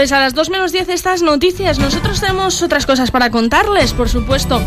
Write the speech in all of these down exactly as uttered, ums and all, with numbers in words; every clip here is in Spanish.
Pues a las dos menos diez estas noticias. Nosotros tenemos otras cosas para contarles, por supuesto.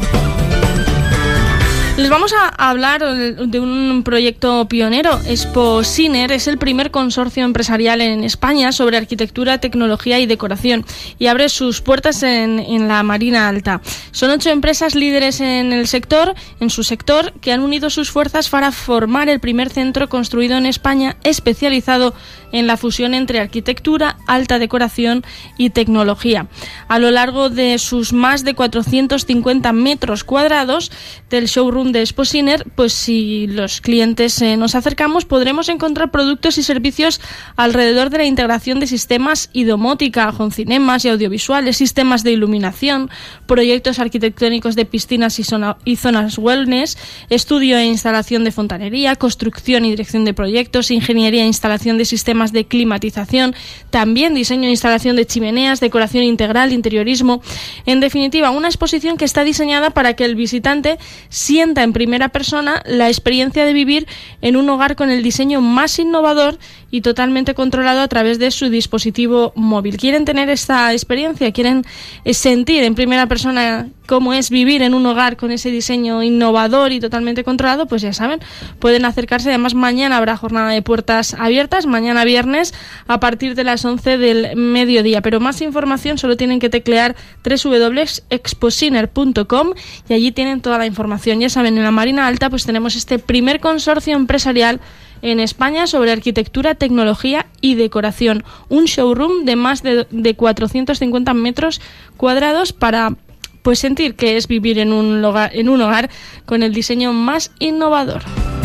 Les vamos a hablar de un proyecto pionero. Exposiner es el primer consorcio empresarial en España sobre arquitectura, tecnología y decoración y abre sus puertas en, en la Marina Alta. Son ocho empresas líderes en el sector, en su sector, que han unido sus fuerzas para formar el primer centro construido en España especializado en la fusión entre arquitectura, alta decoración y tecnología. A lo largo de sus más de cuatrocientos cincuenta metros cuadrados del showroom de Exposiner, pues si los clientes eh, nos acercamos, podremos encontrar productos y servicios alrededor de la integración de sistemas y domótica, con cinemas y audiovisuales, sistemas de iluminación, proyectos arquitectónicos de piscinas y, zona, y zonas wellness, estudio e instalación de fontanería, construcción y dirección de proyectos, ingeniería e instalación de sistemas de climatización, también diseño e instalación de chimeneas, decoración integral, interiorismo. En definitiva, una exposición que está diseñada para que el visitante sienta en primera persona la experiencia de vivir en un hogar con el diseño más innovador y totalmente controlado a través de su dispositivo móvil. ¿Quieren tener esta experiencia? ¿Quieren sentir en primera persona cómo es vivir en un hogar con ese diseño innovador y totalmente controlado? Pues ya saben, pueden acercarse. Además, mañana habrá jornada de puertas abiertas, mañana viernes a partir de las once del mediodía. Pero más información solo tienen que teclear doble u doble u doble u punto exposiner punto com y allí tienen toda la información. Ya saben, en la Marina Alta pues tenemos este primer consorcio empresarial en España sobre arquitectura, tecnología y decoración. Un showroom de más de, de cuatrocientos cincuenta metros cuadrados para pues sentir que es vivir en un hogar, en un hogar con el diseño más innovador.